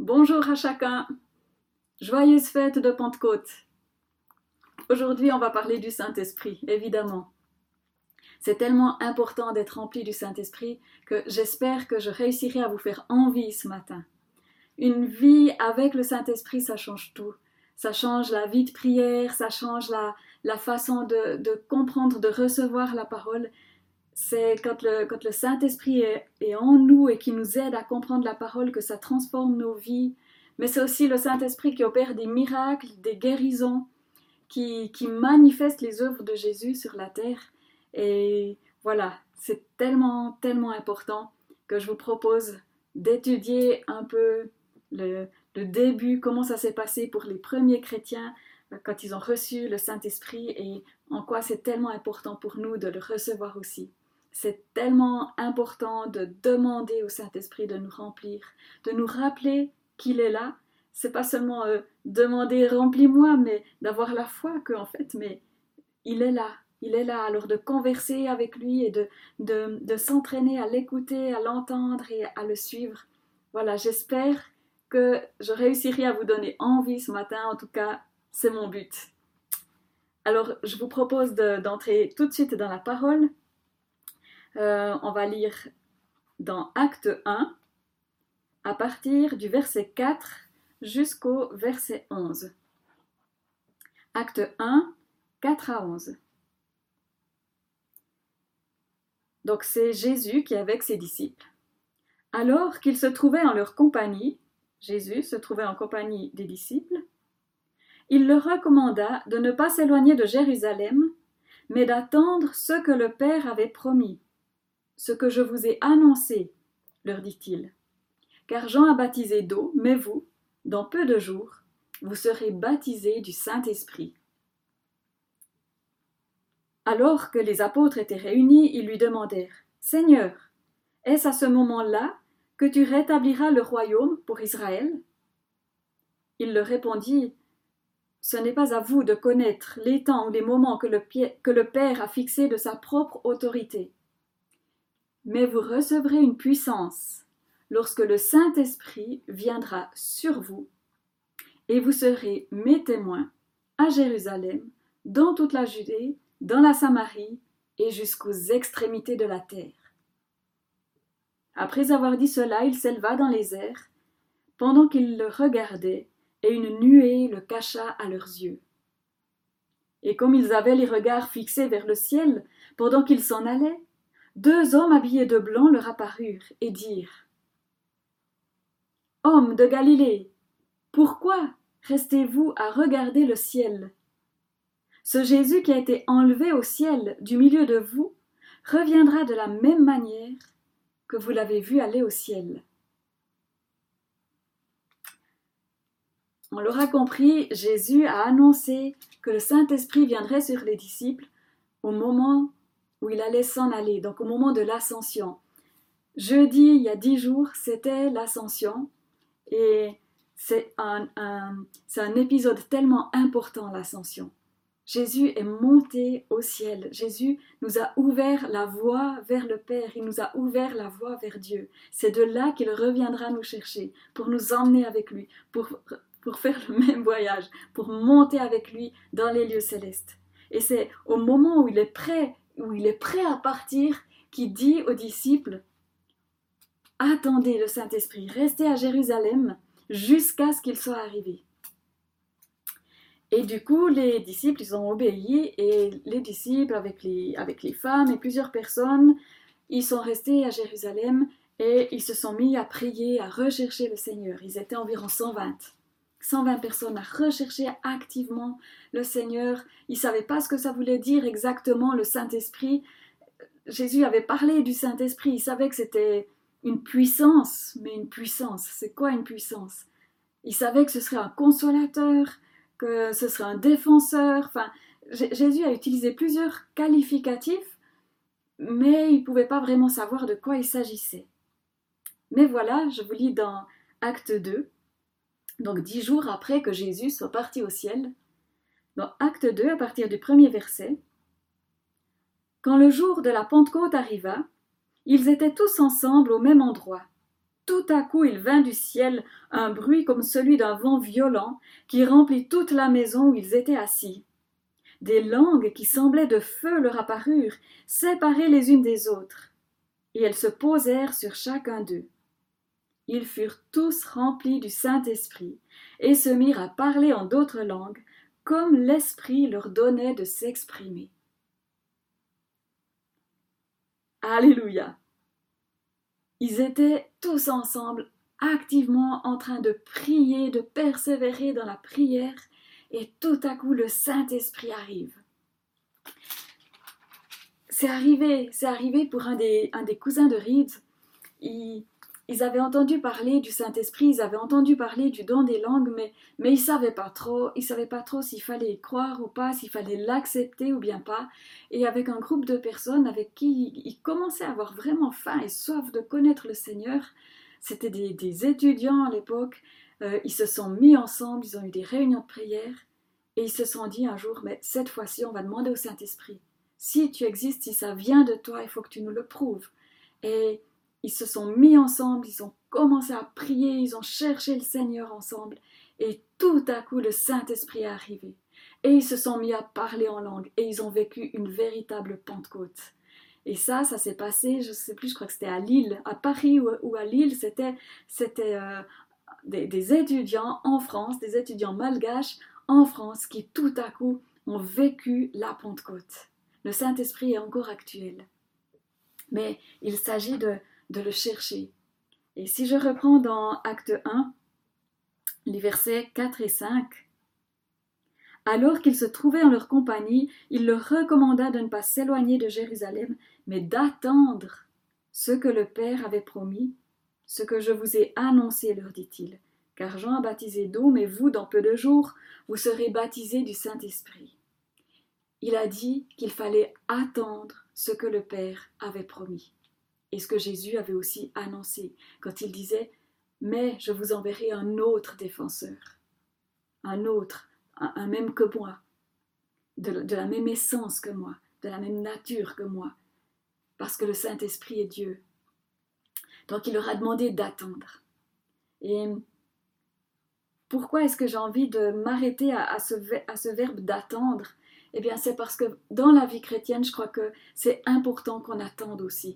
Bonjour à chacun, joyeuse fête de Pentecôte. Aujourd'hui, on va parler du Saint-Esprit, évidemment. C'est tellement important d'être rempli du Saint-Esprit que j'espère que je réussirai à vous faire envie ce matin. Une vie avec le Saint-Esprit, ça change tout. Ça change la vie de prière, ça change la façon de comprendre, de recevoir la parole. C'est quand le Saint-Esprit est en nous et qui nous aide à comprendre la parole que ça transforme nos vies. Mais c'est aussi le Saint-Esprit qui opère des miracles, des guérisons, qui manifeste les œuvres de Jésus sur la terre. Et voilà, c'est tellement, tellement important que je vous propose d'étudier un peu le début, comment ça s'est passé pour les premiers chrétiens quand ils ont reçu le Saint-Esprit et en quoi c'est tellement important pour nous de le recevoir aussi. C'est tellement important de demander au Saint-Esprit de nous remplir, de nous rappeler qu'il est là. C'est pas seulement demander remplis-moi, mais d'avoir la foi qu'en fait, mais il est là. Il est là, alors de converser avec lui et de s'entraîner à l'écouter, à l'entendre et à le suivre. Voilà, j'espère que je réussirai à vous donner envie ce matin. En tout cas, c'est mon but. Alors, je vous propose d'entrer tout de suite dans la parole. On va lire dans Acte 1, à partir du verset 4 jusqu'au verset 11. Acte 1, 4 à 11. Donc c'est Jésus qui est avec ses disciples. Alors qu'il se trouvait en leur compagnie, Jésus se trouvait en compagnie des disciples, il leur recommanda de ne pas s'éloigner de Jérusalem, mais d'attendre ce que le Père avait promis. Ce que je vous ai annoncé, leur dit-il. Car Jean a baptisé d'eau, mais vous, dans peu de jours, vous serez baptisés du Saint-Esprit. Alors que les apôtres étaient réunis, ils lui demandèrent « Seigneur, est-ce à ce moment-là que tu rétabliras le royaume pour Israël ?» Il leur répondit « Ce n'est pas à vous de connaître les temps ou les moments que le Père a fixés de sa propre autorité. Mais vous recevrez une puissance lorsque le Saint-Esprit viendra sur vous, et vous serez mes témoins à Jérusalem, dans toute la Judée, dans la Samarie et jusqu'aux extrémités de la terre. » Après avoir dit cela, il s'éleva dans les airs, pendant qu'ils le regardaient, et une nuée le cacha à leurs yeux. Et comme ils avaient les regards fixés vers le ciel, pendant qu'ils s'en allaient, 2 hommes habillés de blanc leur apparurent et dirent « Hommes de Galilée, pourquoi restez-vous à regarder le ciel ? Ce Jésus qui a été enlevé au ciel du milieu de vous reviendra de la même manière que vous l'avez vu aller au ciel. » On l'aura compris, Jésus a annoncé que le Saint-Esprit viendrait sur les disciples au moment où il allait s'en aller, donc au moment de l'ascension. Jeudi, il y a 10 jours, c'était l'ascension, et c'est un épisode tellement important, l'ascension. Jésus est monté au ciel. Jésus nous a ouvert la voie vers le Père. Il nous a ouvert la voie vers Dieu. C'est de là qu'il reviendra nous chercher, pour nous emmener avec lui, pour faire le même voyage, pour monter avec lui dans les lieux célestes. Et c'est au moment où il est prêt à partir, qu'il dit aux disciples « Attendez le Saint-Esprit, restez à Jérusalem jusqu'à ce qu'il soit arrivé. » Et du coup, les disciples, ils ont obéi, et les disciples, avec les femmes et plusieurs personnes, ils sont restés à Jérusalem et ils se sont mis à prier, à rechercher le Seigneur. Ils étaient environ 120 personnes à rechercher activement le Seigneur. Ils ne savaient pas ce que ça voulait dire exactement, le Saint-Esprit. Jésus avait parlé du Saint-Esprit, ils savaient que c'était une puissance, mais une puissance, c'est quoi une puissance ? Ils savaient que ce serait un consolateur, que ce serait un défenseur. Enfin, Jésus a utilisé plusieurs qualificatifs, mais ils ne pouvaient pas vraiment savoir de quoi il s'agissait. Mais voilà, je vous lis dans Acte 2, donc 10 jours après que Jésus soit parti au ciel, dans Acte 2, à partir du 1er verset, « Quand le jour de la Pentecôte arriva, ils étaient tous ensemble au même endroit. Tout à coup il vint du ciel un bruit comme celui d'un vent violent qui remplit toute la maison où ils étaient assis. Des langues qui semblaient de feu leur apparurent, séparées les unes des autres, et elles se posèrent sur chacun d'eux. Ils furent tous remplis du Saint-Esprit et se mirent à parler en d'autres langues, comme l'Esprit leur donnait de s'exprimer. Alléluia! Ils étaient tous ensemble, activement en train de prier, de persévérer dans la prière, et tout à coup le Saint-Esprit arrive. C'est arrivé pour un des cousins de Reed. Ils avaient entendu parler du Saint-Esprit, ils avaient entendu parler du don des langues, mais ils ne savaient pas trop s'il fallait y croire ou pas, s'il fallait l'accepter ou bien pas. Et avec un groupe de personnes avec qui ils commençaient à avoir vraiment faim et soif de connaître le Seigneur, c'était des étudiants à l'époque, ils se sont mis ensemble, ils ont eu des réunions de prière, et ils se sont dit un jour, mais cette fois-ci, on va demander au Saint-Esprit. Si tu existes, si ça vient de toi, il faut que tu nous le prouves. Et ils se sont mis ensemble, ils ont commencé à prier, ils ont cherché le Seigneur ensemble. Et tout à coup, le Saint-Esprit est arrivé. Et ils se sont mis à parler en langue. Et ils ont vécu une véritable Pentecôte. Et ça s'est passé, je ne sais plus, je crois que c'était à Lille, à Paris ou à Lille, c'était des étudiants en France, des étudiants malgaches en France qui tout à coup ont vécu la Pentecôte. Le Saint-Esprit est encore actuel. Mais il s'agit de le chercher. Et si je reprends dans Acte 1, les versets 4 et 5, « Alors qu'ils se trouvaient en leur compagnie, il leur recommanda de ne pas s'éloigner de Jérusalem, mais d'attendre ce que le Père avait promis, ce que je vous ai annoncé, leur dit-il. Car Jean a baptisé d'eau, mais vous, dans peu de jours, vous serez baptisés du Saint-Esprit. » Il a dit qu'il fallait attendre ce que le Père avait promis. Et ce que Jésus avait aussi annoncé quand il disait « Mais je vous enverrai un autre défenseur, un autre, un même que moi, de la même essence que moi, de la même nature que moi, parce que le Saint-Esprit est Dieu. » Donc il leur a demandé d'attendre. Et pourquoi est-ce que j'ai envie de m'arrêter à ce verbe d'attendre? Eh bien c'est parce que dans la vie chrétienne, je crois que c'est important qu'on attende aussi.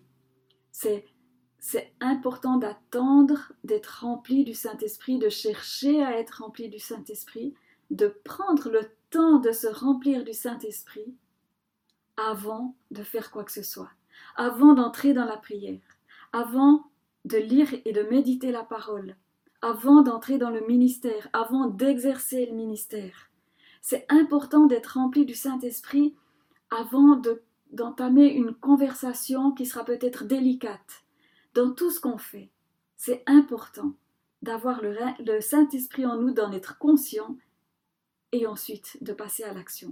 C'est important d'attendre, d'être rempli du Saint-Esprit, de chercher à être rempli du Saint-Esprit, de prendre le temps de se remplir du Saint-Esprit avant de faire quoi que ce soit, avant d'entrer dans la prière, avant de lire et de méditer la parole, avant d'entrer dans le ministère, avant d'exercer le ministère. C'est important d'être rempli du Saint-Esprit avant d'entamer une conversation qui sera peut-être délicate. Dans tout ce qu'on fait, c'est important d'avoir le Saint-Esprit en nous, d'en être conscient et ensuite de passer à l'action.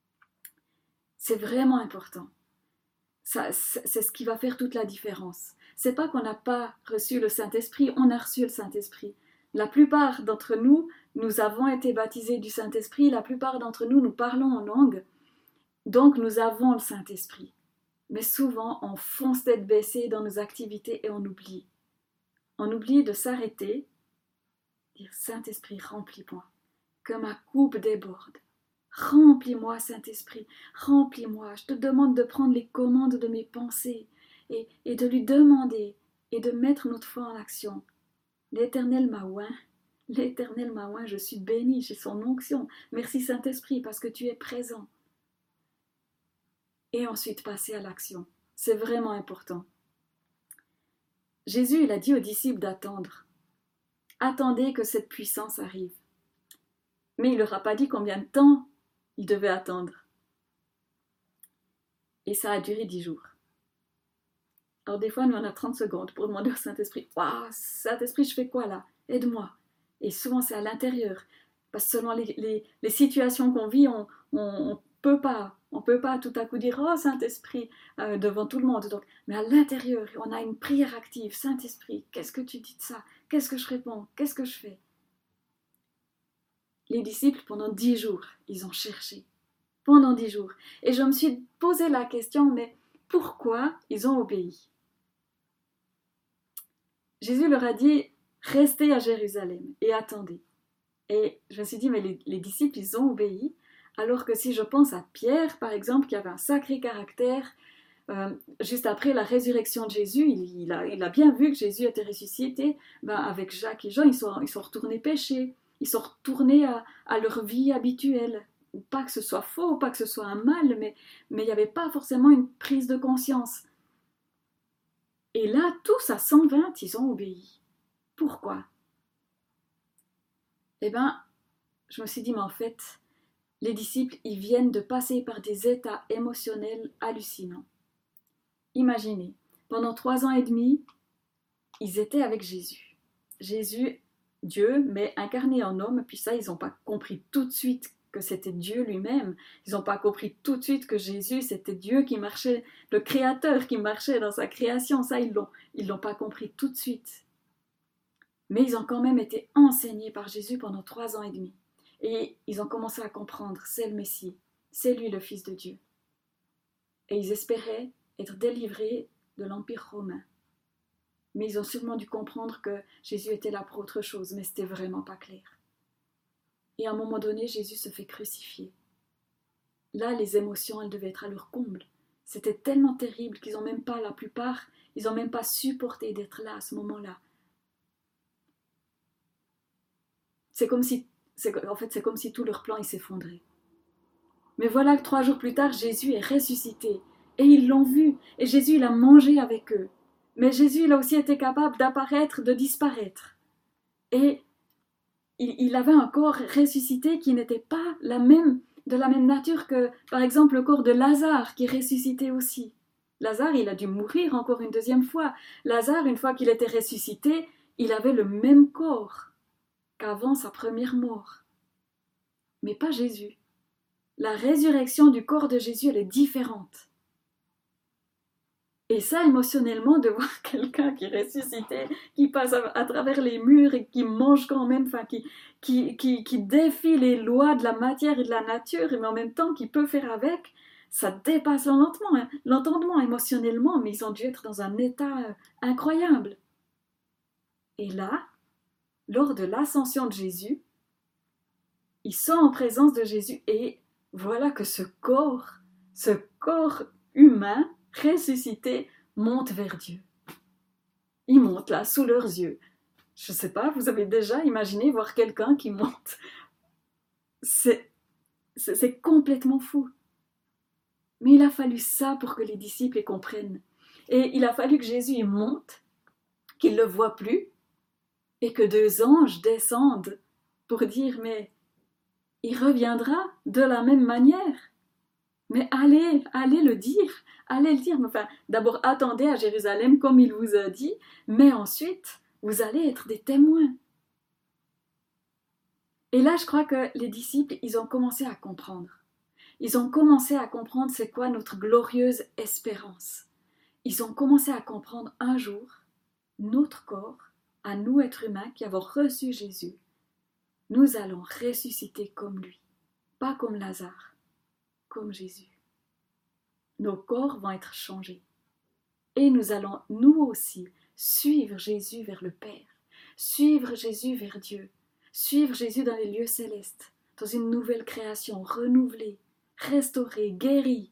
C'est vraiment important. C'est ce qui va faire toute la différence. C'est pas qu'on n'a pas reçu le Saint-Esprit, on a reçu le Saint-Esprit. La plupart d'entre nous, nous avons été baptisés du Saint-Esprit, la plupart d'entre nous, nous parlons en langue, donc nous avons le Saint-Esprit. Mais souvent, on fonce tête baissée dans nos activités et on oublie. On oublie de s'arrêter, dire « Saint-Esprit, remplis-moi, que ma coupe déborde. Remplis-moi, Saint-Esprit, remplis-moi. Je te demande de prendre les commandes de mes pensées et de lui demander et de mettre notre foi en action. L'Éternel m'a oint, je suis bénie, j'ai son onction. Merci Saint-Esprit parce que tu es présent. » Et ensuite passer à l'action. C'est vraiment important. Jésus, il a dit aux disciples d'attendre. Attendez que cette puissance arrive. Mais il ne leur a pas dit combien de temps ils devaient attendre. Et ça a duré 10 jours. Alors des fois, nous on a 30 secondes pour demander au Saint-Esprit, « Waouh, Saint-Esprit, je fais quoi là? Aide-moi. » Et souvent c'est à l'intérieur. Parce que selon les situations qu'on vit, on peut pas tout à coup dire « Oh Saint-Esprit » devant tout le monde. Donc, mais à l'intérieur, on a une prière active. « Saint-Esprit, qu'est-ce que tu dis de ça? Qu'est-ce que je réponds? Qu'est-ce que je fais ?» Les disciples, pendant 10 jours, ils ont cherché. Pendant 10 jours. Et je me suis posé la question, mais pourquoi ils ont obéi? Jésus leur a dit, restez à Jérusalem et attendez. Et je me suis dit, mais les disciples, ils ont obéi, alors que si je pense à Pierre, par exemple, qui avait un sacré caractère, juste après la résurrection de Jésus, il a bien vu que Jésus était ressuscité, avec Jacques et Jean, ils sont retournés pécher, ils sont retournés à leur vie habituelle. Pas que ce soit faux, pas que ce soit un mal, mais il n'y avait pas forcément une prise de conscience. Et là, tous à 120, ils ont obéi. Pourquoi? Eh bien, je me suis dit, mais en fait, les disciples, ils viennent de passer par des états émotionnels hallucinants. Imaginez, pendant 3 ans et demi, ils étaient avec Jésus. Jésus, Dieu, mais incarné en homme, puis ça, ils n'ont pas compris tout de suite que c'était Dieu lui-même. Ils n'ont pas compris tout de suite que Jésus, c'était Dieu qui marchait, le Créateur qui marchait dans sa création. Ça, ils l'ont pas compris tout de suite. Mais ils ont quand même été enseignés par Jésus pendant 3 ans et demi. Et ils ont commencé à comprendre, c'est le Messie, c'est lui le Fils de Dieu. Et ils espéraient être délivrés de l'Empire romain. Mais ils ont sûrement dû comprendre que Jésus était là pour autre chose, mais c'était vraiment pas clair. Et à un moment donné, Jésus se fait crucifier. Là, les émotions, elles devaient être à leur comble. C'était tellement terrible qu'ils n'ont même pas, la plupart, ils n'ont même pas supporté d'être là à ce moment-là. C'est comme si tout leur plan s'effondrait. Mais voilà que 3 jours plus tard, Jésus est ressuscité. Et ils l'ont vu. Et Jésus, il a mangé avec eux. Mais Jésus, il a aussi été capable d'apparaître, de disparaître. Et il avait un corps ressuscité qui n'était pas de la même nature que, par exemple, le corps de Lazare, qui est ressuscité aussi. Lazare, il a dû mourir encore une 2e fois. Lazare, une fois qu'il était ressuscité, il avait le même corps qu'avant sa première mort. Mais pas Jésus. La résurrection du corps de Jésus, elle est différente. Et ça, émotionnellement, de voir quelqu'un qui est ressuscité, qui passe à travers les murs et qui mange quand même, qui défie les lois de la matière et de la nature, mais en même temps qui peut faire avec, ça dépasse l'entendement émotionnellement, mais ils ont dû être dans un état incroyable. Et là, lors de l'ascension de Jésus, ils sont en présence de Jésus et voilà que ce corps humain ressuscité monte vers Dieu. Il monte là, sous leurs yeux. Je ne sais pas, vous avez déjà imaginé voir quelqu'un qui monte? C'est complètement fou. Mais il a fallu ça pour que les disciples les comprennent. Et il a fallu que Jésus y monte, qu'il ne le voie plus, et que 2 anges descendent pour dire, mais il reviendra de la même manière. Mais allez le dire, Enfin, d'abord, attendez à Jérusalem comme il vous a dit, mais ensuite, vous allez être des témoins. Et là, je crois que les disciples, ils ont commencé à comprendre. Ils ont commencé à comprendre c'est quoi notre glorieuse espérance. Ils ont commencé à comprendre un jour, notre corps, à nous êtres humains qui avons reçu Jésus, nous allons ressusciter comme lui, pas comme Lazare, comme Jésus. Nos corps vont être changés. Et nous allons, nous aussi, suivre Jésus vers le Père, suivre Jésus vers Dieu, suivre Jésus dans les lieux célestes, dans une nouvelle création, renouvelée, restaurée, guérie.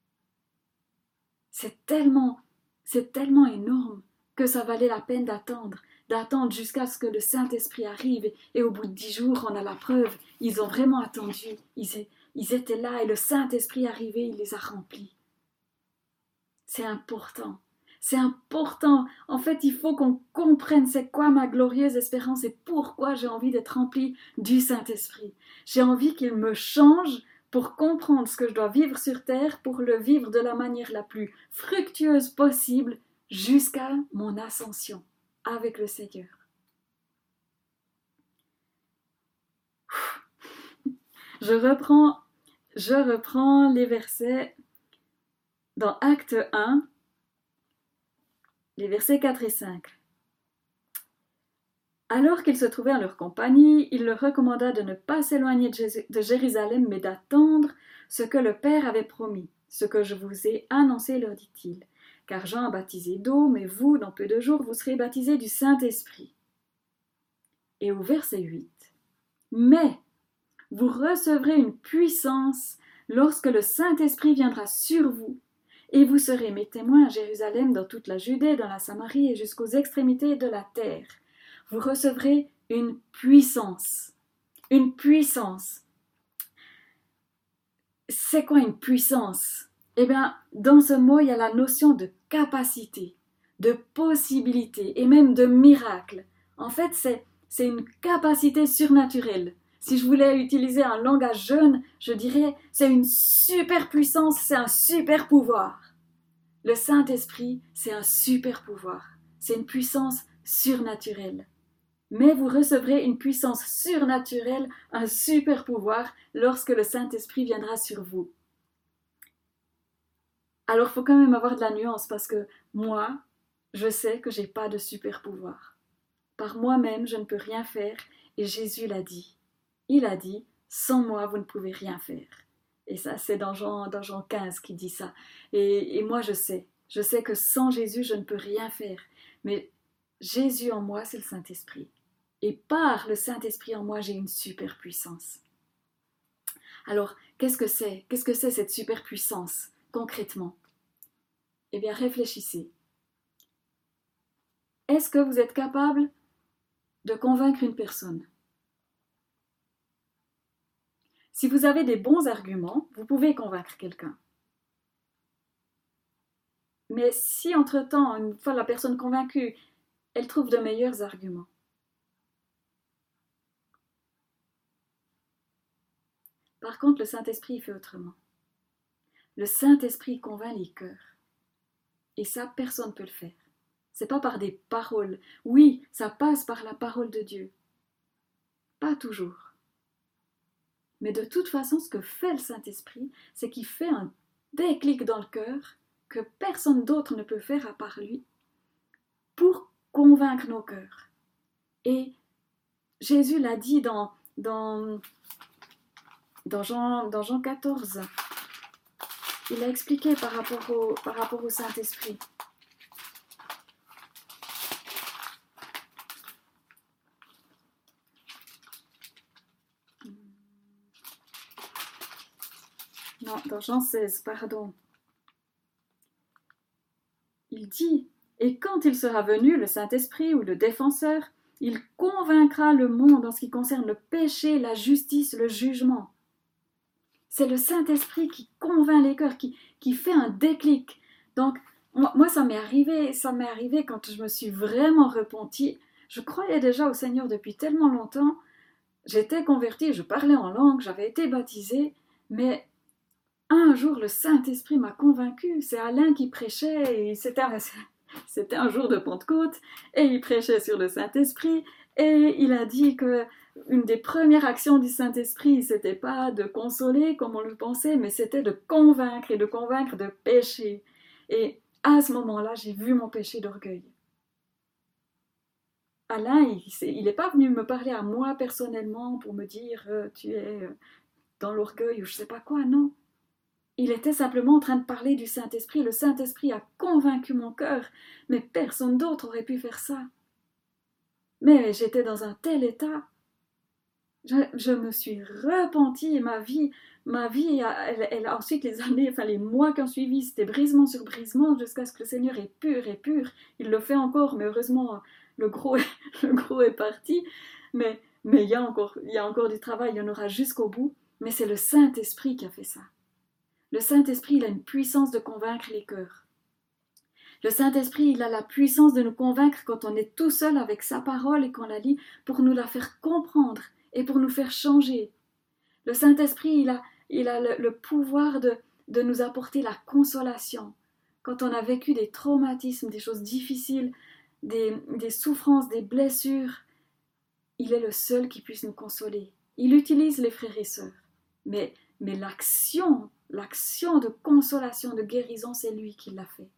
C'est tellement énorme que ça valait la peine d'attendre jusqu'à ce que le Saint-Esprit arrive et au bout de 10 jours, on a la preuve. Ils ont vraiment attendu, ils étaient là et le Saint-Esprit arrivé, il les a remplis. C'est important. En fait, il faut qu'on comprenne c'est quoi ma glorieuse espérance et pourquoi j'ai envie d'être rempli du Saint-Esprit. J'ai envie qu'il me change pour comprendre ce que je dois vivre sur terre, pour le vivre de la manière la plus fructueuse possible jusqu'à mon ascension avec le Seigneur. Je reprends les versets dans Acte 1, les versets 4 et 5. Alors qu'ils se trouvaient en leur compagnie, il leur recommanda de ne pas s'éloigner de Jérusalem, mais d'attendre ce que le Père avait promis, ce que je vous ai annoncé, leur dit-il. car Jean a baptisé d'eau, mais vous, dans peu de jours, vous serez baptisés du Saint-Esprit. Et au verset 8, mais vous recevrez une puissance lorsque le Saint-Esprit viendra sur vous, et vous serez mes témoins à Jérusalem, dans toute la Judée, dans la Samarie et jusqu'aux extrémités de la terre. Vous recevrez une puissance. Une puissance. C'est quoi une puissance? Eh bien, dans ce mot, il y a la notion de capacité, de possibilité et même de miracle. En fait, c'est une capacité surnaturelle. Si je voulais utiliser un langage jeune, je dirais c'est une super puissance, c'est un super pouvoir. Le Saint-Esprit, c'est un super pouvoir. C'est une puissance surnaturelle. Mais vous recevrez une puissance surnaturelle, un super pouvoir, lorsque le Saint-Esprit viendra sur vous. Alors, il faut quand même avoir de la nuance, parce que moi, je sais que je n'ai pas de super pouvoir. Par moi-même, je ne peux rien faire, et Jésus l'a dit. Il a dit, sans moi, vous ne pouvez rien faire. Et ça, c'est dans Jean 15 qui dit ça. Et moi, je sais que sans Jésus, je ne peux rien faire. Mais Jésus en moi, c'est le Saint-Esprit. Et par le Saint-Esprit en moi, j'ai une super puissance. Alors, qu'est-ce que c'est? Qu'est-ce que c'est cette super puissance, concrètement? Eh bien, réfléchissez. Est-ce que vous êtes capable de convaincre une personne? Si vous avez des bons arguments, vous pouvez convaincre quelqu'un. Mais si, entre-temps, une fois la personne convaincue, elle trouve de meilleurs arguments, par contre, le Saint-Esprit fait autrement. Le Saint-Esprit convainc les cœurs. Et ça, personne ne peut le faire. C'est pas par des paroles. Oui, ça passe par la parole de Dieu. Pas toujours. Mais de toute façon, ce que fait le Saint-Esprit, c'est qu'il fait un déclic dans le cœur que personne d'autre ne peut faire à part lui pour convaincre nos cœurs. Et Jésus l'a dit dans Jean 14. Il a expliqué par rapport au Saint-Esprit. Non, dans Jean 16, pardon. Il dit, et quand il sera venu, le Saint-Esprit ou le défenseur, il convaincra le monde en ce qui concerne le péché, la justice, le jugement. C'est le Saint-Esprit qui convainc les cœurs, qui fait un déclic. Donc, moi, ça m'est arrivé quand je me suis vraiment repentie. Je croyais déjà au Seigneur depuis tellement longtemps. J'étais convertie, je parlais en langue, j'avais été baptisée, mais un jour, le Saint-Esprit m'a convaincue. C'est Alain qui prêchait, et c'était un jour de Pentecôte, et il prêchait sur le Saint-Esprit, et il a dit que une des premières actions du Saint-Esprit, c'était pas de consoler comme on le pensait, mais c'était de convaincre, et de convaincre de péché. Et à ce moment-là, j'ai vu mon péché d'orgueil. Alain, il n'est pas venu me parler à moi personnellement pour me dire tu es dans l'orgueil ou je sais pas quoi, non. Il était simplement en train de parler du Saint-Esprit. Le Saint-Esprit a convaincu mon cœur, mais personne d'autre aurait pu faire ça. Mais j'étais dans un tel état. Je me suis repentie et ma vie, elle a ensuite les années, enfin les mois qui ont suivi, c'était brisement sur brisement jusqu'à ce que le Seigneur est pur et pur. Il le fait encore, mais heureusement le gros est parti. Mais il y a encore du travail, il y en aura jusqu'au bout. Mais c'est le Saint-Esprit qui a fait ça. Le Saint-Esprit, il a une puissance de convaincre les cœurs. Le Saint-Esprit, il a la puissance de nous convaincre quand on est tout seul avec sa parole et qu'on la lit pour nous la faire comprendre et pour nous faire changer. Le Saint-Esprit, il a le pouvoir de nous apporter la consolation. Quand on a vécu des traumatismes, des choses difficiles, des souffrances, des blessures, il est le seul qui puisse nous consoler. Il utilise les frères et sœurs. Mais l'action de consolation, de guérison, c'est lui qui l'a fait.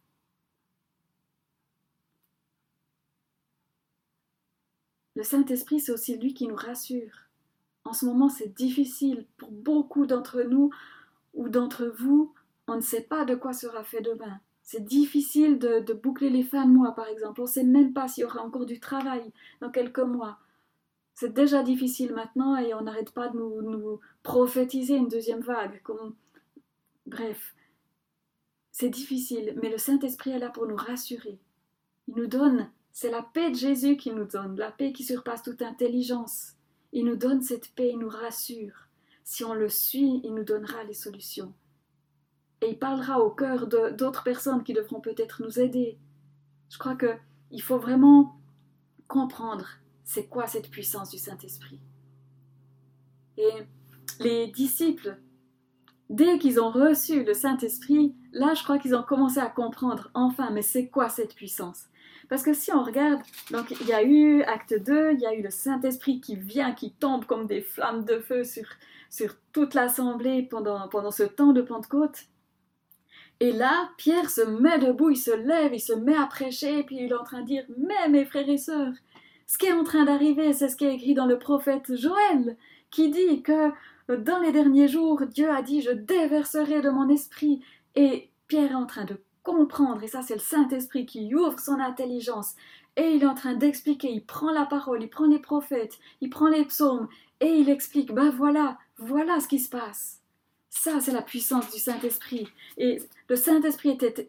Le Saint-Esprit, c'est aussi lui qui nous rassure. En ce moment, c'est difficile pour beaucoup d'entre nous ou d'entre vous. On ne sait pas de quoi sera fait demain. C'est difficile de boucler les fins de mois, par exemple. On ne sait même pas s'il y aura encore du travail dans quelques mois. C'est déjà difficile maintenant et on n'arrête pas de nous prophétiser une deuxième vague. Bref, c'est difficile, mais le Saint-Esprit est là pour nous rassurer. Il nous donne, c'est la paix de Jésus qui nous donne, la paix qui surpasse toute intelligence. Il nous donne cette paix, il nous rassure. Si on le suit, il nous donnera les solutions. Et il parlera au cœur d'autres personnes qui devront peut-être nous aider. Je crois qu'il faut vraiment comprendre c'est quoi cette puissance du Saint-Esprit. Et les disciples, dès qu'ils ont reçu le Saint-Esprit, là je crois qu'ils ont commencé à comprendre enfin, mais c'est quoi cette puissance? Parce que si on regarde, donc il y a eu Acte 2, il y a eu le Saint-Esprit qui vient, qui tombe comme des flammes de feu sur toute l'assemblée pendant ce temps de Pentecôte. Et là, Pierre se met debout, il se lève, il se met à prêcher, et puis il est en train de dire « Mais mes frères et sœurs, ce qui est en train d'arriver, c'est ce qui est écrit dans le prophète Joël, qui dit que dans les derniers jours, Dieu a dit « Je déverserai de mon esprit ». Et Pierre est en train de comprendre, et ça c'est le Saint-Esprit qui ouvre son intelligence, et il est en train d'expliquer, il prend la parole, il prend les prophètes, il prend les psaumes, et il explique « Ben voilà ce qui se passe ». Ça, c'est la puissance du Saint-Esprit. Et le Saint-Esprit était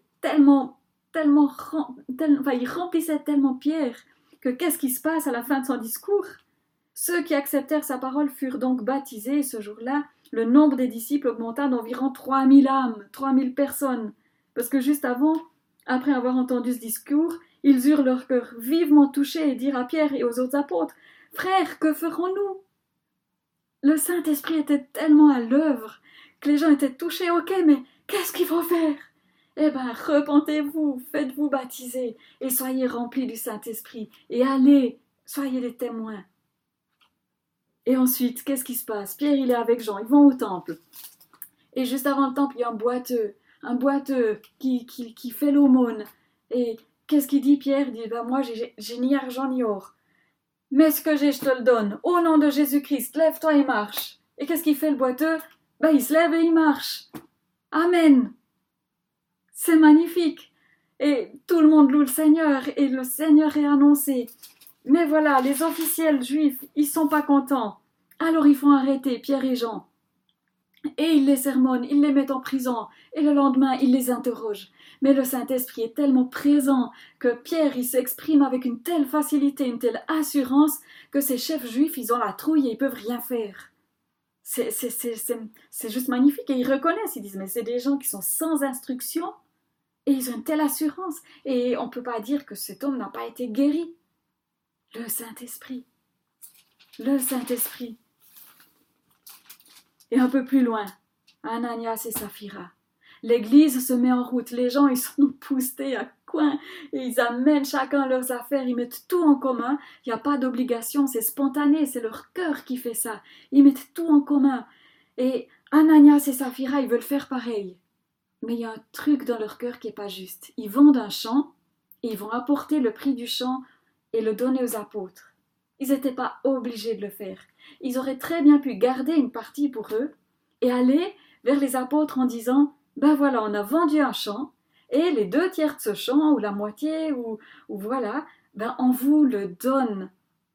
il remplissait tellement Pierre que qu'est-ce qui se passe à la fin de son discours? Ceux qui acceptèrent sa parole furent donc baptisés. Ce jour-là, le nombre des disciples augmenta d'environ 3000 âmes, 3000 personnes. Parce que juste avant, après avoir entendu ce discours, ils eurent leur cœur vivement touché et dirent à Pierre et aux autres apôtres, « Frères, que ferons-nous » Le Saint-Esprit était tellement à l'œuvre que les gens étaient touchés. Ok, mais qu'est-ce qu'il faut faire? Eh bien, repentez-vous, faites-vous baptiser et soyez remplis du Saint-Esprit. Et allez, soyez des témoins. Et ensuite, qu'est-ce qui se passe? Pierre, il est avec Jean, ils vont au temple. Et juste avant le temple, il y a un boiteux qui fait l'aumône. Et qu'est-ce qu'il dit, Pierre? Il dit, ben moi, j'ai ni argent ni or. Mais ce que j'ai, je te le donne. Au nom de Jésus-Christ, lève-toi et marche. Et qu'est-ce qu'il fait, le boiteux? Ben, il se lève et il marche. Amen. C'est magnifique. Et tout le monde loue le Seigneur, et le Seigneur est annoncé. Mais voilà, les officiels juifs, ils sont pas contents. Alors ils font arrêter Pierre et Jean. Et ils les sermonnent, ils les mettent en prison. Et le lendemain, ils les interrogent. Mais le Saint-Esprit est tellement présent que Pierre, il s'exprime avec une telle facilité, une telle assurance, que ces chefs juifs, ils ont la trouille et ils peuvent rien faire. C'est juste magnifique. Et ils reconnaissent, ils disent, mais c'est des gens qui sont sans instruction, et ils ont une telle assurance. Et on ne peut pas dire que cet homme n'a pas été guéri. Le Saint-Esprit. Le Saint-Esprit. Et un peu plus loin, Ananias et Saphira. L'église se met en route, les gens ils sont postés à coin et ils amènent chacun leurs affaires, ils mettent tout en commun, il n'y a pas d'obligation, c'est spontané, c'est leur cœur qui fait ça, ils mettent tout en commun. Et Ananias et Saphira, ils veulent faire pareil. Mais il y a un truc dans leur cœur qui n'est pas juste. Ils vendent un champ et ils vont apporter le prix du champ et le donner aux apôtres. Ils n'étaient pas obligés de le faire. Ils auraient très bien pu garder une partie pour eux et aller vers les apôtres en disant « Ben voilà, on a vendu un champ et les 2/3 de ce champ, ou la moitié, ou voilà, ben on vous le donne. »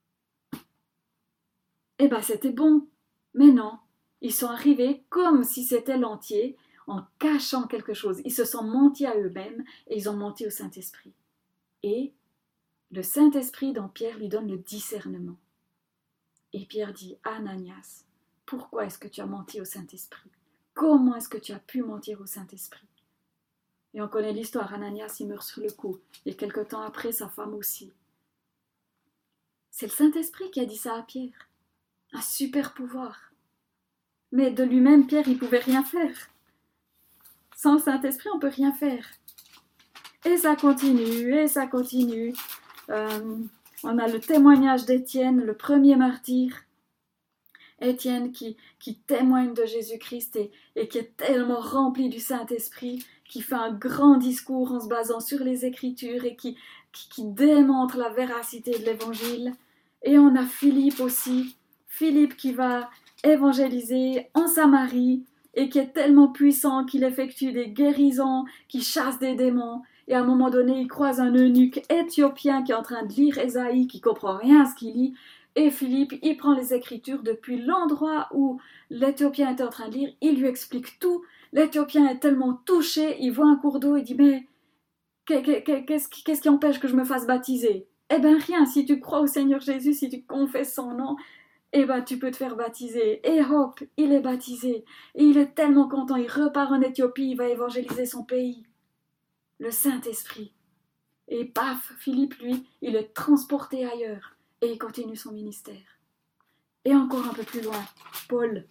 Eh ben c'était bon. Mais non, ils sont arrivés comme si c'était l'entier, en cachant quelque chose. Ils se sont menti à eux-mêmes et ils ont menti au Saint-Esprit. Et le Saint-Esprit dans Pierre lui donne le discernement. Et Pierre dit, Ananias, pourquoi est-ce que tu as menti au Saint-Esprit? Comment est-ce que tu as pu mentir au Saint-Esprit? Et on connaît l'histoire, Ananias, il meurt sur le coup. Et quelque temps après, sa femme aussi. C'est le Saint-Esprit qui a dit ça à Pierre. Un super pouvoir. Mais de lui-même, Pierre, il ne pouvait rien faire. Sans le Saint-Esprit, on ne peut rien faire. Et ça continue, et ça continue. On a le témoignage d'Étienne, le premier martyr. Étienne qui témoigne de Jésus-Christ et qui est tellement rempli du Saint-Esprit, qui fait un grand discours en se basant sur les Écritures et qui démontre la véracité de l'Évangile. Et on a Philippe aussi, Philippe qui va évangéliser en Samarie et qui est tellement puissant qu'il effectue des guérisons, qui chasse des démons. Et à un moment donné, il croise un eunuque éthiopien qui est en train de lire Ésaïe, qui comprend rien à ce qu'il lit. Et Philippe, il prend les Écritures depuis l'endroit où l'Éthiopien était en train de lire, il lui explique tout. L'Éthiopien est tellement touché, il voit un cours d'eau, il dit « Mais qu'est-ce qui empêche que je me fasse baptiser ?» Eh bien rien, si tu crois au Seigneur Jésus, si tu confesses son nom, eh ben tu peux te faire baptiser. Et hop, il est baptisé. Et il est tellement content, il repart en Éthiopie, il va évangéliser son pays. Le Saint-Esprit. Et paf, Philippe, lui, il est transporté ailleurs. Et il continue son ministère. Et encore un peu plus loin, Paul,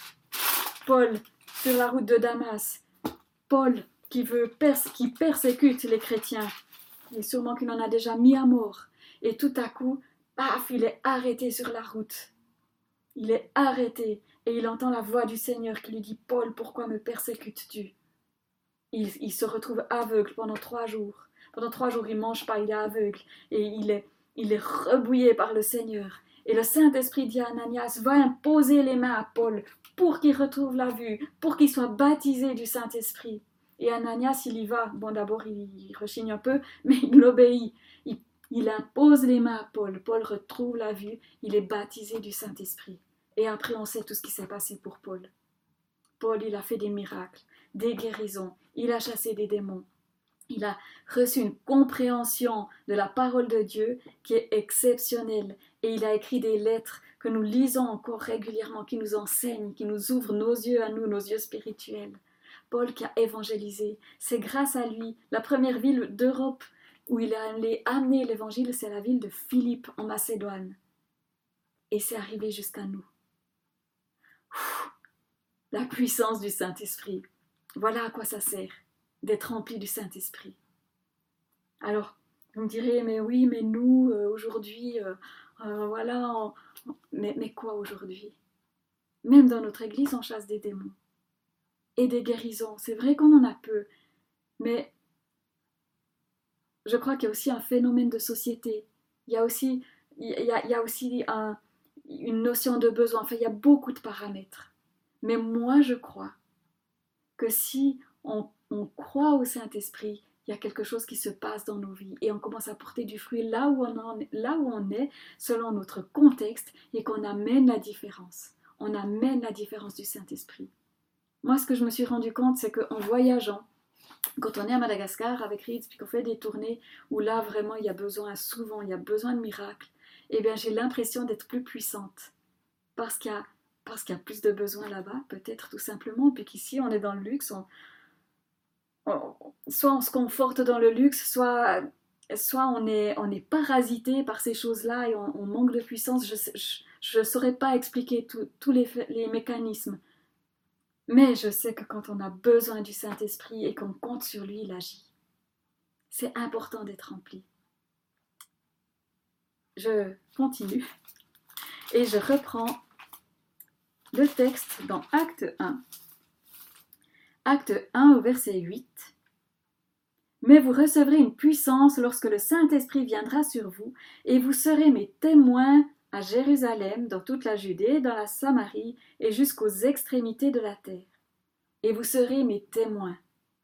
sur la route de Damas. Paul, qui persécute les chrétiens. Et sûrement qu'il en a déjà mis à mort. Et tout à coup, paf, il est arrêté sur la route. Il est arrêté et il entend la voix du Seigneur qui lui dit « Paul, pourquoi me persécutes-tu » il se retrouve aveugle pendant 3 jours. Pendant 3 jours, il ne mange pas, il est aveugle. Et il est rebouillé par le Seigneur. Et le Saint-Esprit dit à Ananias « Va imposer les mains à Paul pour qu'il retrouve la vue, pour qu'il soit baptisé du Saint-Esprit. » Et Ananias, il y va. Bon, d'abord, il rechigne un peu, mais il obéit. Il impose les mains à Paul. Paul retrouve la vue. Il est baptisé du Saint-Esprit. Et après, on sait tout ce qui s'est passé pour Paul. Paul, il a fait des miracles, des guérisons. Il a chassé des démons. Il a reçu une compréhension de la parole de Dieu qui est exceptionnelle. Et il a écrit des lettres que nous lisons encore régulièrement, qui nous enseignent, qui nous ouvrent nos yeux à nous, nos yeux spirituels. Paul qui a évangélisé. C'est grâce à lui, la première ville d'Europe où il est allé amener l'évangile, c'est la ville de Philippe en Macédoine. Et c'est arrivé jusqu'à nous. La puissance du Saint-Esprit. Voilà à quoi ça sert, d'être rempli du Saint-Esprit. Alors, vous me direz, mais oui, mais nous, aujourd'hui, voilà, mais quoi aujourd'hui? Même dans notre église, on chasse des démons. Et des guérisons. C'est vrai qu'on en a peu, mais je crois qu'il y a aussi un phénomène de société. Il y a aussi une notion de besoin. Enfin, il y a beaucoup de paramètres. Mais moi, je crois que si on croit au Saint-Esprit, il y a quelque chose qui se passe dans nos vies et on commence à porter du fruit là où on est, selon notre contexte, et qu'on amène la différence. On amène la différence du Saint-Esprit. Moi, ce que je me suis rendu compte, c'est qu'en voyageant, quand on est à Madagascar avec Ritz, puis qu'on fait des tournées où là, vraiment, il y a besoin de miracles, eh bien, j'ai l'impression d'être plus puissante. Parce qu'il y a plus de besoins là-bas, peut-être tout simplement, puis qu'ici, on est dans le luxe, soit on se conforte dans le luxe, soit on est parasité par ces choses-là et on manque de puissance. Je ne saurais pas expliquer tous les mécanismes. Mais je sais que quand on a besoin du Saint-Esprit et qu'on compte sur lui, il agit. C'est important d'être rempli. Je continue et je reprends le texte dans Acte 1. Acte 1 au verset 8. Mais vous recevrez une puissance lorsque le Saint-Esprit viendra sur vous, et vous serez mes témoins à Jérusalem, dans toute la Judée, dans la Samarie et jusqu'aux extrémités de la terre. Et vous serez mes témoins.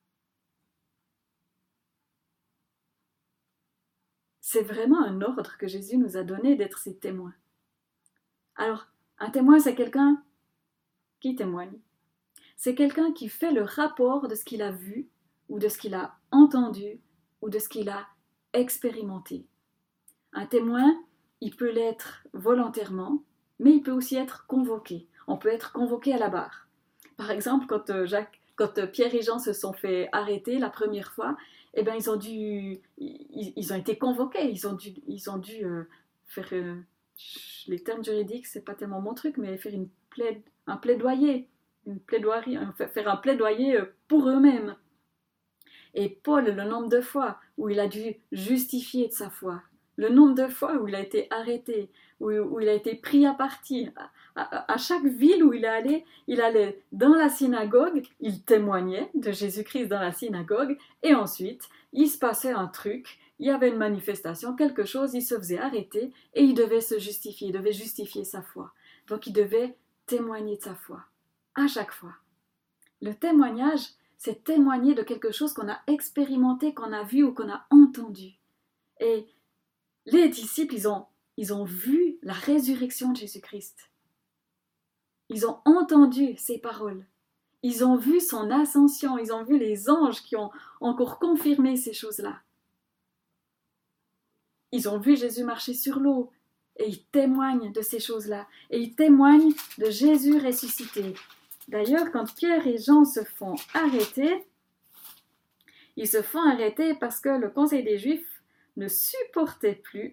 C'est vraiment un ordre que Jésus nous a donné d'être ses témoins. Alors, un témoin, c'est quelqu'un qui témoigne. C'est quelqu'un qui fait le rapport de ce qu'il a vu, ou de ce qu'il a entendu, ou de ce qu'il a expérimenté. Un témoin, il peut l'être volontairement, mais il peut aussi être convoqué. On peut être convoqué à la barre. Par exemple, quand Pierre et Jean se sont fait arrêter la première fois, eh ben ils ont été convoqués, ils ont dû faire les termes juridiques, c'est pas tellement mon truc, mais faire un plaidoyer, faire un plaidoyer pour eux-mêmes. Et Paul, le nombre de fois où il a dû justifier de sa foi, le nombre de fois où il a été arrêté, où il a été pris à partie, à chaque ville où il allait dans la synagogue, il témoignait de Jésus-Christ dans la synagogue, et ensuite, il se passait un truc, il y avait une manifestation, quelque chose, il se faisait arrêter, et il devait se justifier, sa foi. Donc il devait témoigner de sa foi, à chaque fois. Le témoignage, c'est témoigner de quelque chose qu'on a expérimenté, qu'on a vu ou qu'on a entendu. Et les disciples, ils ont vu la résurrection de Jésus-Christ. Ils ont entendu ses paroles. Ils ont vu son ascension. Ils ont vu les anges qui ont encore confirmé ces choses-là. Ils ont vu Jésus marcher sur l'eau. Et ils témoignent de ces choses-là. Et ils témoignent de Jésus ressuscité. D'ailleurs, quand Pierre et Jean se font arrêter, ils se font arrêter parce que le Conseil des Juifs ne supportait plus.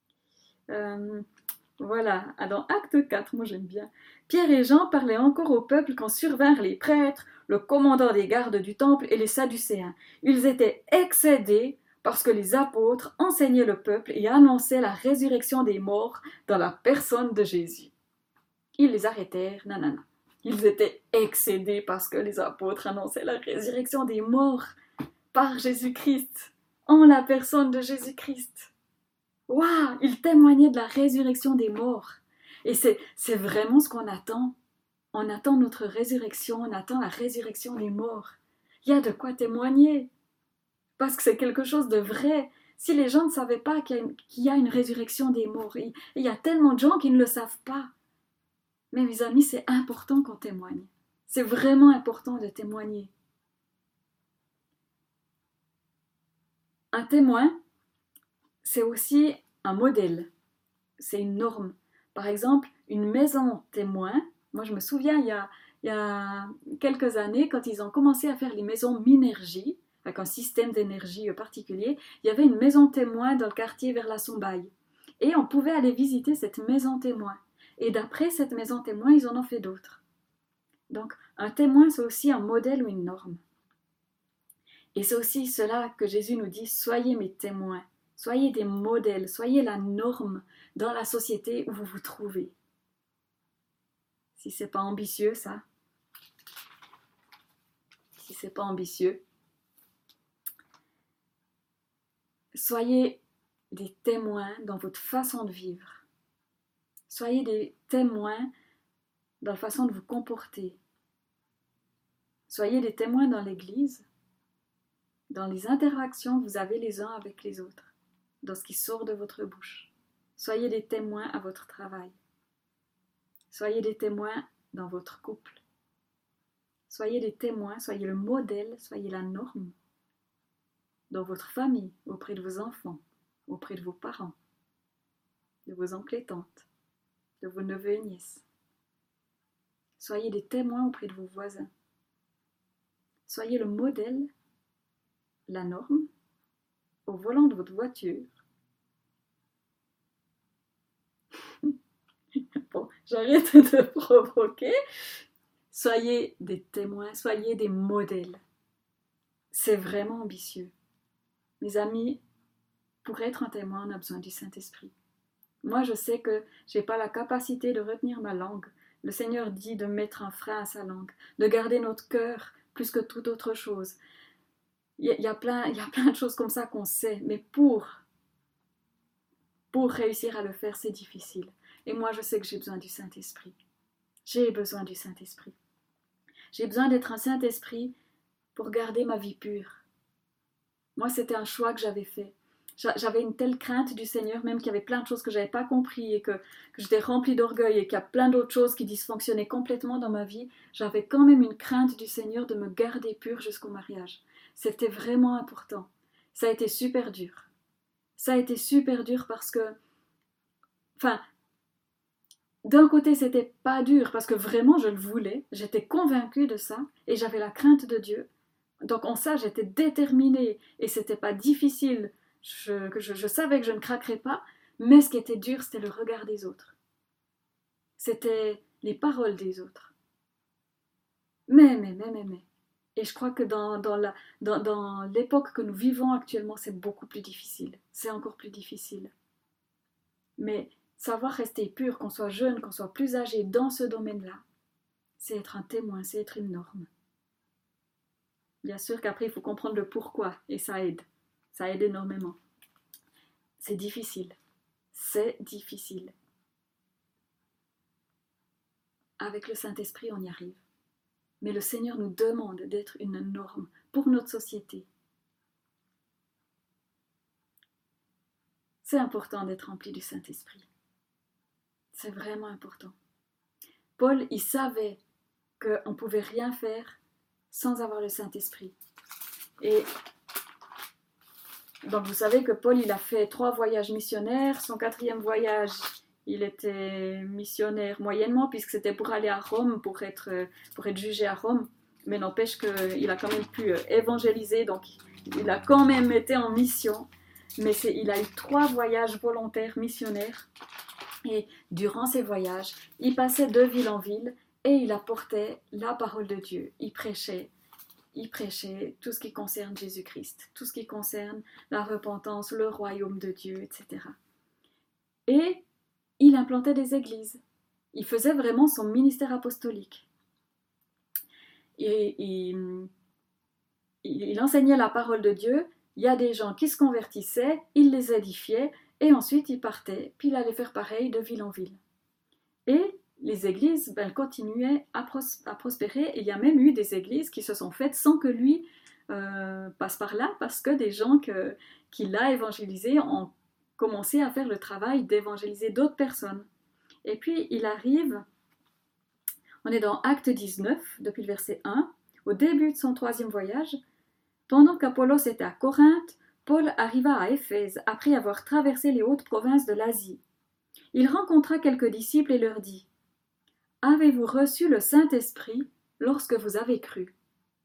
Voilà, dans Acte 4, moi j'aime bien. Pierre et Jean parlaient encore au peuple quand survinrent les prêtres, le commandant des gardes du temple et les Sadducéens. Ils étaient excédés parce que les apôtres enseignaient le peuple et annonçaient la résurrection des morts dans la personne de Jésus. Ils les arrêtèrent, nanana. Ils étaient excédés parce que les apôtres annonçaient la résurrection des morts par Jésus-Christ, en la personne de Jésus-Christ. Waouh, ils témoignaient de la résurrection des morts. Et c'est vraiment ce qu'on attend. On attend notre résurrection, on attend la résurrection des morts. Il y a de quoi témoigner. Parce que c'est quelque chose de vrai. Si les gens ne savaient pas qu'il y a une résurrection des morts, il y a tellement de gens qui ne le savent pas. Mais mes amis, c'est important qu'on témoigne. C'est vraiment important de témoigner. Un témoin, c'est aussi un modèle. C'est une norme. Par exemple, une maison témoin, moi je me souviens il y a quelques années, quand ils ont commencé à faire les maisons Minergie, avec un système d'énergie particulier, il y avait une maison témoin dans le quartier vers la Sombaille. Et on pouvait aller visiter cette maison témoin. Et d'après cette maison témoin, ils en ont fait d'autres. Donc, un témoin, c'est aussi un modèle ou une norme. Et c'est aussi cela que Jésus nous dit, soyez mes témoins, soyez des modèles, soyez la norme dans la société où vous vous trouvez. Si c'est pas ambitieux, ça. Si c'est pas ambitieux. Soyez des témoins dans votre façon de vivre. Soyez des témoins dans la façon de vous comporter. Soyez des témoins dans l'église, dans les interactions que vous avez les uns avec les autres, dans ce qui sort de votre bouche. Soyez des témoins à votre travail. Soyez des témoins dans votre couple. Soyez des témoins, soyez le modèle, soyez la norme dans votre famille, auprès de vos enfants, auprès de vos parents, de vos oncles et tantes, de vos neveux et nièces. Soyez des témoins auprès de vos voisins. Soyez le modèle, la norme, au volant de votre voiture. Bon, j'arrête de provoquer. Soyez des témoins, soyez des modèles. C'est vraiment ambitieux. Mes amis, pour être un témoin, on a besoin du Saint-Esprit. Moi, je sais que je n'ai pas la capacité de retenir ma langue. Le Seigneur dit de mettre un frein à sa langue, de garder notre cœur plus que toute autre chose. Il y a plein de choses comme ça qu'on sait, mais pour réussir à le faire, c'est difficile. Et moi, je sais que j'ai besoin du Saint-Esprit. J'ai besoin du Saint-Esprit. J'ai besoin d'être un Saint-Esprit pour garder ma vie pure. Moi, c'était un choix que j'avais fait. J'avais une telle crainte du Seigneur, même qu'il y avait plein de choses que je n'avais pas compris et que j'étais remplie d'orgueil et qu'il y a plein d'autres choses qui dysfonctionnaient complètement dans ma vie. J'avais quand même une crainte du Seigneur de me garder pure jusqu'au mariage. C'était vraiment important. Ça a été super dur. Ça a été super dur parce que... Enfin, d'un côté, c'était pas dur parce que vraiment, je le voulais. J'étais convaincue de ça et j'avais la crainte de Dieu. Donc en ça, j'étais déterminée et c'était pas difficile. Je savais que je ne craquerais pas, mais ce qui était dur, c'était le regard des autres. C'était les paroles des autres. Mais. Et je crois que dans l'époque que nous vivons actuellement, c'est beaucoup plus difficile. C'est encore plus difficile. Mais savoir rester pur, qu'on soit jeune, qu'on soit plus âgé dans ce domaine-là, c'est être un témoin, c'est être une norme. Bien sûr qu'après, il faut comprendre le pourquoi, et ça aide. Ça aide énormément. C'est difficile. C'est difficile. Avec le Saint-Esprit, on y arrive. mais le Seigneur nous demande d'être une norme pour notre société. C'est important d'être rempli du Saint-Esprit. C'est vraiment important. Paul, il savait qu'on ne pouvait rien faire sans avoir le Saint-Esprit. Et donc vous savez que Paul, il a fait 3 voyages missionnaires. Son 4e voyage, il était missionnaire moyennement, puisque c'était pour aller à Rome, pour être jugé à Rome. Mais n'empêche qu'il a quand même pu évangéliser, donc il a quand même été en mission. Mais il a eu 3 voyages volontaires missionnaires. Et durant ces voyages, il passait de ville en ville et il apportait la parole de Dieu. Il prêchait tout ce qui concerne Jésus-Christ, tout ce qui concerne la repentance, le royaume de Dieu, etc. Et il implantait des églises. Il faisait vraiment son ministère apostolique. Et il enseignait la parole de Dieu. Il y a des gens qui se convertissaient, il les édifiait, et ensuite il partait, puis il allait faire pareil de ville en ville. Et les églises continuaient à prospérer, et il y a même eu des églises qui se sont faites sans que lui passe par là, parce que des gens qui l'a évangélisé ont commencé à faire le travail d'évangéliser d'autres personnes. Et puis il arrive, on est dans Acte 19, depuis le verset 1, au début de son 3e voyage. Pendant qu'Apollos était à Corinthe, Paul arriva à Éphèse après avoir traversé les hautes provinces de l'Asie. Il rencontra quelques disciples et leur dit : « Avez-vous reçu le Saint-Esprit lorsque vous avez cru ?»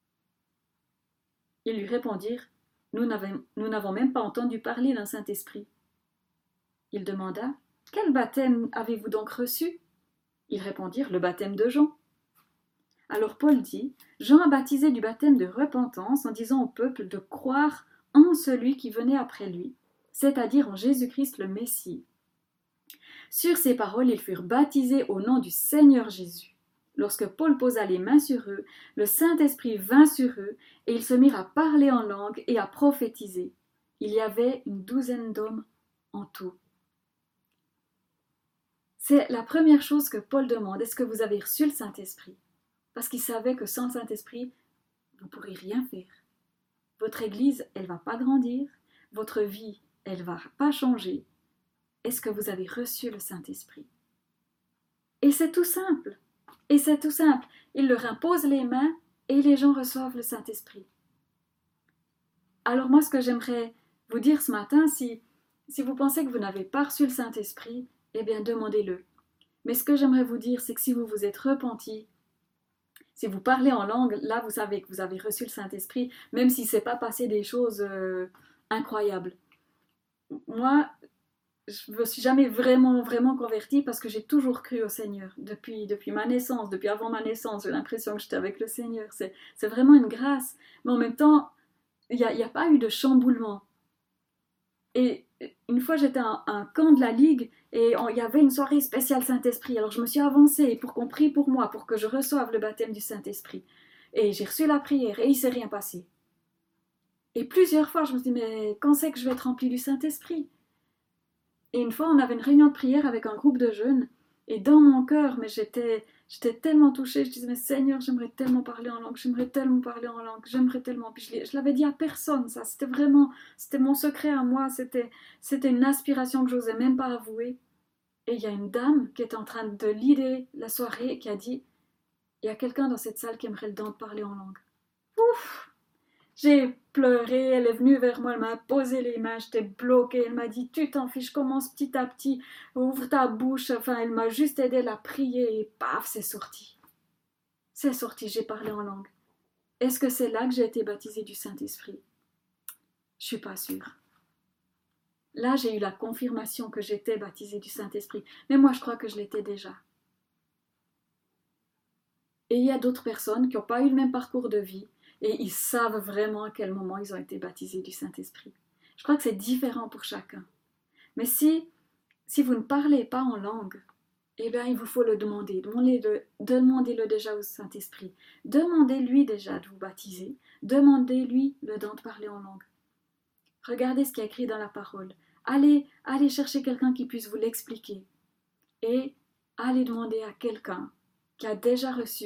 Ils lui répondirent : « Nous n'avons même pas entendu parler d'un Saint-Esprit. » Il demanda : « Quel baptême avez-vous donc reçu ?» Ils répondirent : « Le baptême de Jean. » Alors Paul dit : « Jean a baptisé du baptême de repentance en disant au peuple de croire en celui qui venait après lui, c'est-à-dire en Jésus-Christ le Messie. » Sur ces paroles, ils furent baptisés au nom du Seigneur Jésus. Lorsque Paul posa les mains sur eux, le Saint-Esprit vint sur eux, et ils se mirent à parler en langue et à prophétiser. Il y avait une 12aine d'hommes en tout. C'est la première chose que Paul demande : est-ce que vous avez reçu le Saint-Esprit ? Parce qu'il savait que sans le Saint-Esprit, vous ne pourrez rien faire. Votre église, elle ne va pas grandir. Votre vie, elle ne va pas changer. Est-ce que vous avez reçu le Saint-Esprit ? Et c'est tout simple. Et c'est tout simple. Il leur impose les mains et les gens reçoivent le Saint-Esprit. Alors moi, ce que j'aimerais vous dire ce matin, si vous pensez que vous n'avez pas reçu le Saint-Esprit, eh bien demandez-le. Mais ce que j'aimerais vous dire, c'est que si vous vous êtes repenti, si vous parlez en langue, là vous savez que vous avez reçu le Saint-Esprit, même si ce n'est pas passé des choses incroyables. Moi, je ne me suis jamais vraiment convertie parce que j'ai toujours cru au Seigneur. Depuis ma naissance, depuis avant ma naissance, j'ai l'impression que j'étais avec le Seigneur. C'est vraiment une grâce. Mais en même temps, il n'y a pas eu de chamboulement. Et une fois, j'étais à un camp de la Ligue et il y avait une soirée spéciale Saint-Esprit. Alors je me suis avancée pour qu'on prie pour moi, pour que je reçoive le baptême du Saint-Esprit. Et j'ai reçu la prière et il ne s'est rien passé. Et plusieurs fois, je me suis dit, mais quand c'est que je vais être remplie du Saint-Esprit ? Et une fois, on avait une réunion de prière avec un groupe de jeunes. Et dans mon cœur, mais j'étais tellement touchée, je disais, mais Seigneur, j'aimerais tellement parler en langue, j'aimerais tellement. Puis je l'avais dit à personne, ça, c'était mon secret à moi, c'était une aspiration que j'osais même pas avouer. Et il y a une dame qui était en train de leader la soirée qui a dit, il y a quelqu'un dans cette salle qui aimerait le don de parler en langue. Ouf! J'ai pleuré, elle est venue vers moi, elle m'a posé les mains, j'étais bloquée, elle m'a dit, tu t'en fiches, commence petit à petit, ouvre ta bouche, enfin elle m'a juste aidé à la prier et paf, c'est sorti. C'est sorti, j'ai parlé en langue. Est-ce que c'est là que j'ai été baptisée du Saint-Esprit ? Je suis pas sûre. Là, j'ai eu la confirmation que j'étais baptisée du Saint-Esprit, mais moi je crois que je l'étais déjà. Et il y a d'autres personnes qui n'ont pas eu le même parcours de vie, et ils savent vraiment à quel moment ils ont été baptisés du Saint-Esprit. Je crois que c'est différent pour chacun. Mais si vous ne parlez pas en langue, eh bien il vous faut le demander. Demandez-le déjà au Saint-Esprit. Demandez-lui déjà de vous baptiser. Demandez-lui le don de parler en langue. Regardez ce qui est écrit dans la parole. Allez chercher quelqu'un qui puisse vous l'expliquer. Et allez demander à quelqu'un qui a déjà reçu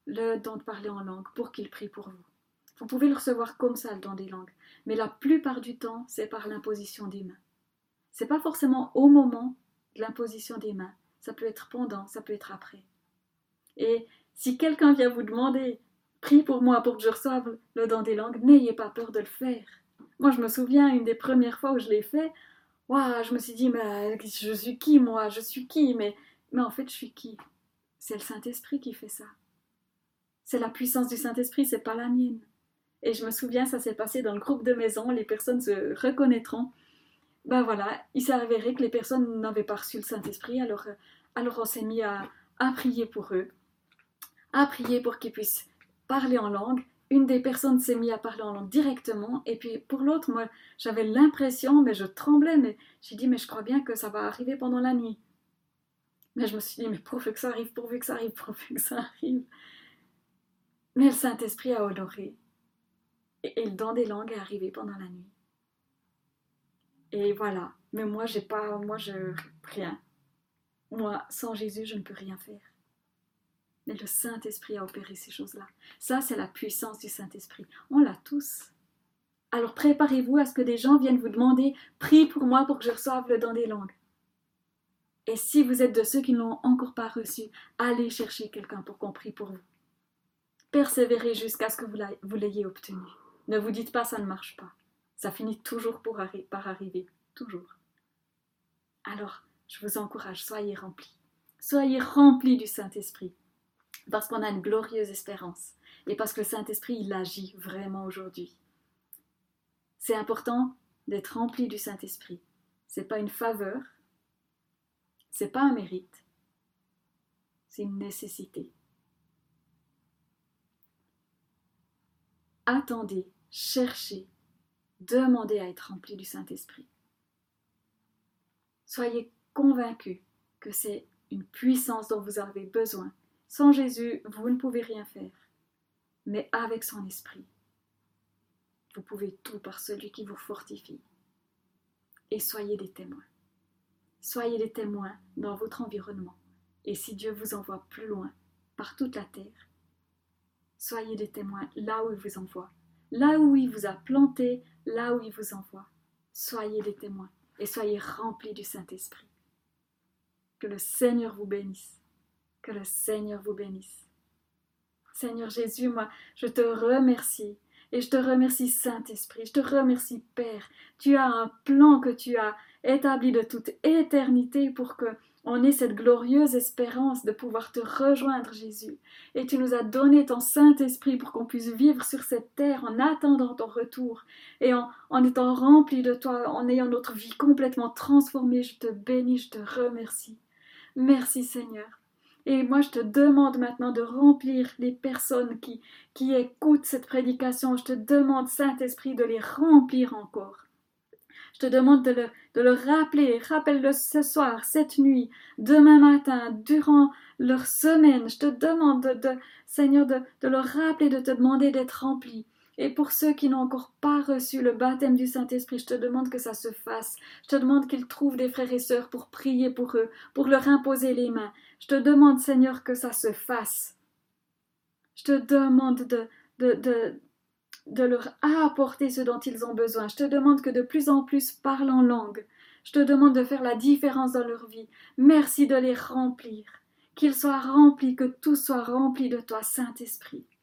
le don de parler en langue pour qu'il prie pour vous. Vous pouvez le recevoir comme ça, le don des langues. Mais la plupart du temps, c'est par l'imposition des mains. C'est pas forcément au moment de l'imposition des mains. Ça peut être pendant, ça peut être après. Et si quelqu'un vient vous demander « Prie pour moi pour que je reçoive le don des langues », n'ayez pas peur de le faire. Moi, je me souviens, une des premières fois où je l'ai fait, waouh, je me suis dit « Mais je suis qui, moi? Je suis qui ?» mais en fait, je suis qui? C'est le Saint-Esprit qui fait ça. C'est la puissance du Saint-Esprit, c'est pas la mienne. Et je me souviens, ça s'est passé dans le groupe de maison, les personnes se reconnaîtront. Ben voilà, il s'est avéré que les personnes n'avaient pas reçu le Saint-Esprit, alors on s'est mis à prier pour eux, à prier pour qu'ils puissent parler en langue. Une des personnes s'est mise à parler en langue directement, et puis pour l'autre, moi, j'avais l'impression, mais je tremblais, mais j'ai dit, mais je crois bien que ça va arriver pendant la nuit. Mais je me suis dit, mais pourvu que ça arrive, pourvu que ça arrive, pourvu que ça arrive. Mais le Saint-Esprit a honoré. Et le don des langues est arrivé pendant la nuit. Et voilà. Mais moi, rien. Moi, sans Jésus, je ne peux rien faire. Mais le Saint-Esprit a opéré ces choses-là. Ça, c'est la puissance du Saint-Esprit. On l'a tous. Alors préparez-vous à ce que des gens viennent vous demander « Prie pour moi pour que je reçoive le don des langues ». Et si vous êtes de ceux qui ne l'ont encore pas reçu, allez chercher quelqu'un pour qu'on prie pour vous. Persévérez jusqu'à ce que vous l'ayez obtenu. Ne vous dites pas « ça ne marche pas ». Ça finit toujours par arriver. Toujours. Alors, je vous encourage, soyez remplis. Soyez remplis du Saint-Esprit. Parce qu'on a une glorieuse espérance. Et parce que le Saint-Esprit, il agit vraiment aujourd'hui. C'est important d'être rempli du Saint-Esprit. Ce n'est pas une faveur. Ce n'est pas un mérite. C'est une nécessité. Attendez, cherchez, demandez à être rempli du Saint-Esprit. Soyez convaincus que c'est une puissance dont vous avez besoin. Sans Jésus, vous ne pouvez rien faire. Mais avec son esprit, vous pouvez tout par celui qui vous fortifie. Et soyez des témoins. Soyez des témoins dans votre environnement. Et si Dieu vous envoie plus loin, par toute la terre, soyez des témoins là où il vous envoie. Là où il vous a planté, là où il vous envoie. Soyez des témoins et soyez remplis du Saint-Esprit. Que le Seigneur vous bénisse. Que le Seigneur vous bénisse. Seigneur Jésus, moi, je te remercie. Et je te remercie Saint-Esprit. Je te remercie Père. Tu as un plan que tu as établi de toute éternité pour que on ait cette glorieuse espérance de pouvoir te rejoindre, Jésus. Et tu nous as donné ton Saint-Esprit pour qu'on puisse vivre sur cette terre en attendant ton retour et en étant remplis de toi, en ayant notre vie complètement transformée. Je te bénis, je te remercie. Merci Seigneur. Et moi, je te demande maintenant de remplir les personnes qui écoutent cette prédication. Je te demande, Saint-Esprit, de les remplir encore. Je te demande de le rappeler. Rappelle-le ce soir, cette nuit, demain matin, durant leur semaine. Je te demande, Seigneur, de leur rappeler, de te demander d'être rempli. Et pour ceux qui n'ont encore pas reçu le baptême du Saint-Esprit, je te demande que ça se fasse. Je te demande qu'ils trouvent des frères et sœurs pour prier pour eux, pour leur imposer les mains. Je te demande, Seigneur, que ça se fasse. Je te demande de leur apporter ce dont ils ont besoin. Je te demande que de plus en plus parlent en langue. Je te demande de faire la différence dans leur vie. Merci de les remplir. Qu'ils soient remplis, que tout soit rempli de toi, Saint-Esprit.